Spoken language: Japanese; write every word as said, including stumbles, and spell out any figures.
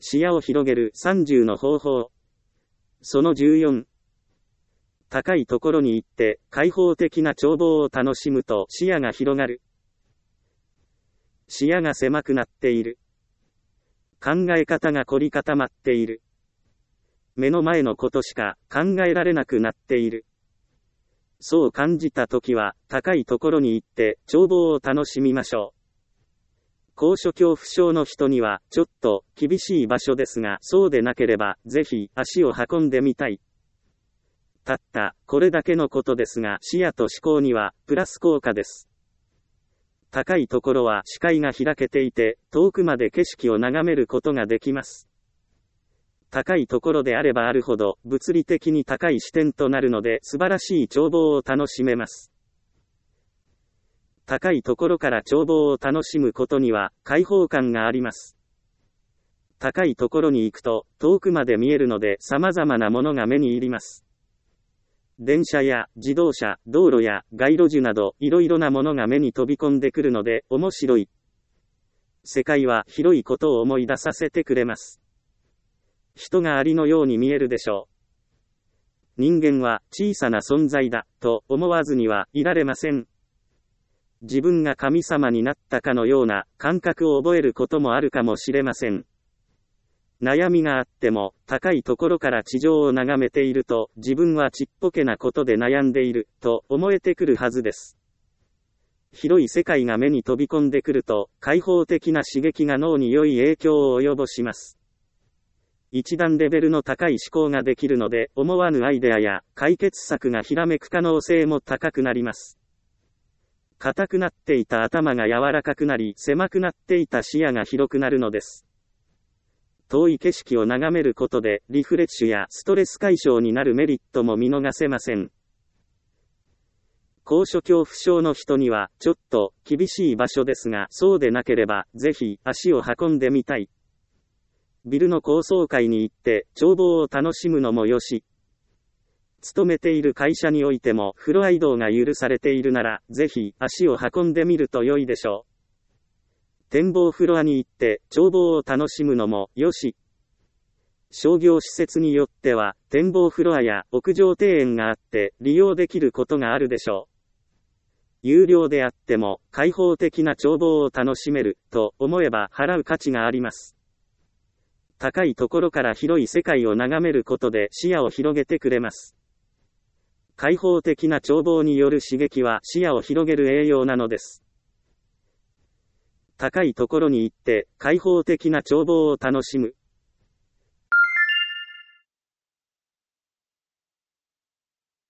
視野を広げるさんじゅうの方法。そのじゅうよん。高いところに行って開放的な眺望を楽しむと視野が広がる。視野が狭くなっている。考え方が凝り固まっている。目の前のことしか考えられなくなっている。そう感じたときは高いところに行って眺望を楽しみましょう。高所恐怖症の人にはちょっと厳しい場所ですが、そうでなければぜひ足を運んでみたい。たったこれだけのことですが、視野と思考にはプラス効果です。高いところは視界が開けていて、遠くまで景色を眺めることができます。高いところであればあるほど物理的に高い視点となるので、素晴らしい眺望を楽しめます。高いところから眺望を楽しむことには開放感があります。高いところに行くと遠くまで見えるので、様々なものが目に入ります。電車や自動車、道路や街路樹などいろいろなものが目に飛び込んでくるので面白い。世界は広いことを思い出させてくれます。人がアリのように見えるでしょう。人間は小さな存在だと思わずにはいられません。自分が神様になったかのような感覚を覚えることもあるかもしれません。悩みがあっても高いところから地上を眺めていると、自分はちっぽけなことで悩んでいると思えてくるはずです。広い世界が目に飛び込んでくると、開放的な刺激が脳に良い影響を及ぼします。一段レベルの高い思考ができるので、思わぬアイデアや解決策がひらめく可能性も高くなります。硬くなっていた頭が柔らかくなり、狭くなっていた視野が広くなるのです。遠い景色を眺めることで、リフレッシュやストレス解消になるメリットも見逃せません。高所恐怖症の人には、ちょっと厳しい場所ですが、そうでなければ、ぜひ足を運んでみたい。ビルの高層階に行って、眺望を楽しむのもよし。勤めている会社においてもフロア移動が許されているなら、ぜひ足を運んでみると良いでしょう。展望フロアに行って眺望を楽しむのもよし。商業施設によっては展望フロアや屋上庭園があって利用できることがあるでしょう。有料であっても開放的な眺望を楽しめると思えば払う価値があります。高いところから広い世界を眺めることで視野を広げてくれます。開放的な眺望による刺激は視野を広げる栄養なのです。高いところに行って開放的な眺望を楽しむ。